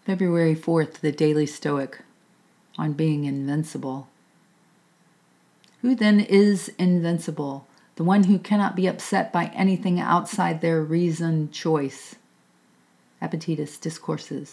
February 4th, the Daily Stoic, on being invincible. Who then is invincible? The one who cannot be upset by anything outside their reasoned choice. Epictetus Discourses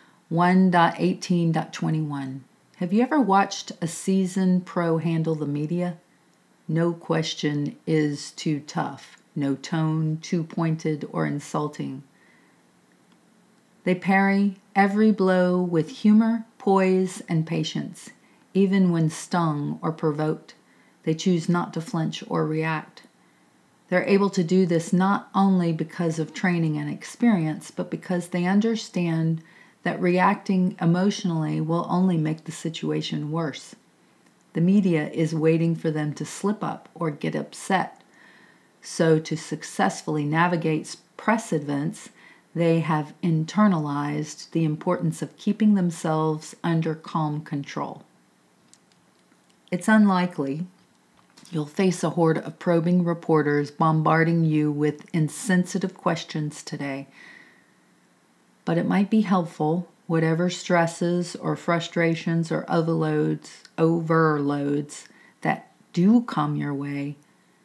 1.18.21. Have you ever watched a seasoned pro handle the media? No question is too tough, no tone too pointed or insulting. They parry every blow with humor, poise, and patience. Even when stung or provoked, they choose not to flinch or react. They're able to do this not only because of training and experience, but because they understand that reacting emotionally will only make the situation worse. The media is waiting for them to slip up or get upset. So to successfully navigate press events, they have internalized the importance of keeping themselves under calm control. It's unlikely you'll face a horde of probing reporters bombarding you with insensitive questions today. But it might be helpful, whatever stresses or frustrations or overloads that do come your way,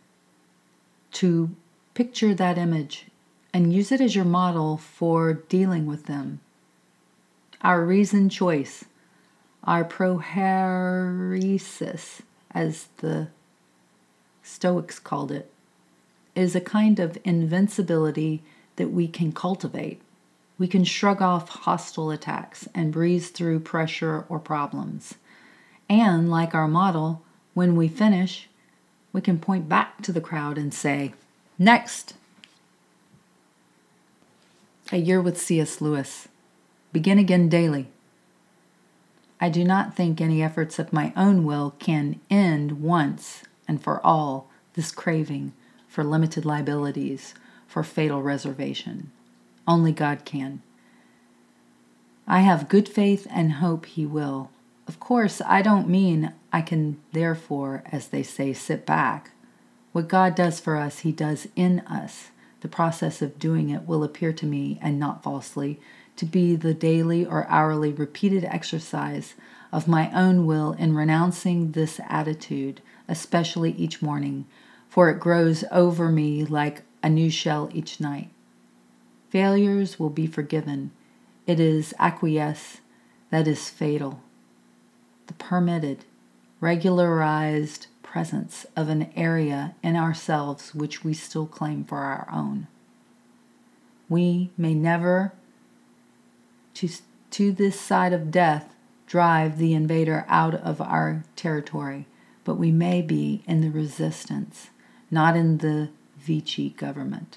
to picture that image and use it as your model for dealing with them. Our reasoned choice, our prohairesis, as the Stoics called it, is a kind of invincibility that we can cultivate. We can shrug off hostile attacks and breeze through pressure or problems. And, like our model, when we finish, we can point back to the crowd and say, "Next!" A Year with C.S. Lewis. Begin again daily. I do not think any efforts of my own will can end once and for all this craving for limited liabilities, for fatal reservation. Only God can. I have good faith and hope He will. Of course, I don't mean I can therefore, as they say, sit back. What God does for us, He does in us. The process of doing it will appear to me, and not falsely, to be the daily or hourly repeated exercise of my own will in renouncing this attitude, especially each morning, for it grows over me like a new shell each night. Failures will be forgiven. It is acquiesce that is fatal. The permitted, regularized presence of an area in ourselves which we still claim for our own. We may never, to this side of death, drive the invader out of our territory, but we may be in the resistance, not in the Vichy government.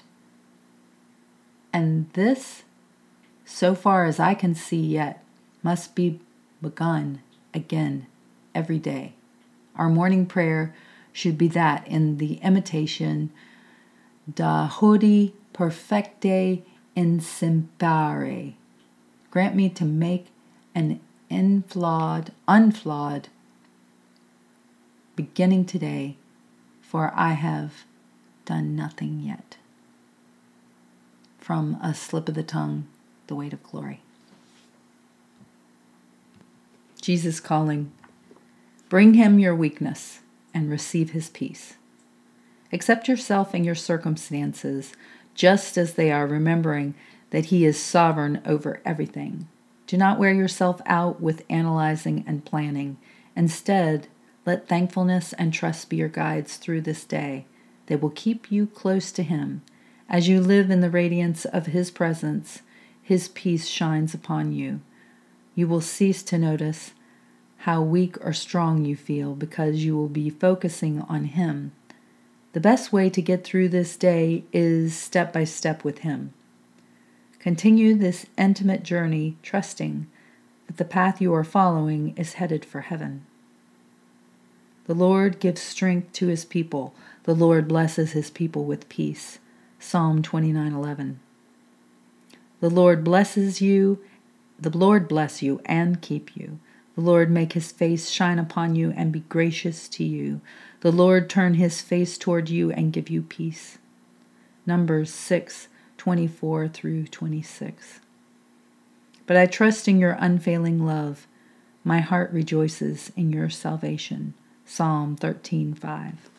And this, so far as I can see yet, must be begun again every day. Our morning prayer should be that in the imitation da hodie perfecte insimpare. Grant me to make an unflawed beginning today, for I have done nothing yet. From A Slip of the Tongue, The Weight of Glory. Jesus calling. Bring Him your weakness and receive His peace. Accept yourself and your circumstances just as they are, remembering that He is sovereign over everything. Do not wear yourself out with analyzing and planning. Instead, let thankfulness and trust be your guides through this day. They will keep you close to Him. As you live in the radiance of His presence, His peace shines upon you. You will cease to notice how weak or strong you feel because you will be focusing on Him. The best way to get through this day is step by step with Him. Continue this intimate journey, trusting that the path you are following is headed for heaven. The Lord gives strength to His people. The Lord blesses His people with peace. Psalm 29:11. The Lord bless you and keep you. The Lord make His face shine upon you and be gracious to you. The Lord turn His face toward you and give you peace. Numbers 6:24 through 26. but I trust in your unfailing love. My heart rejoices in your salvation. Psalm 13:5.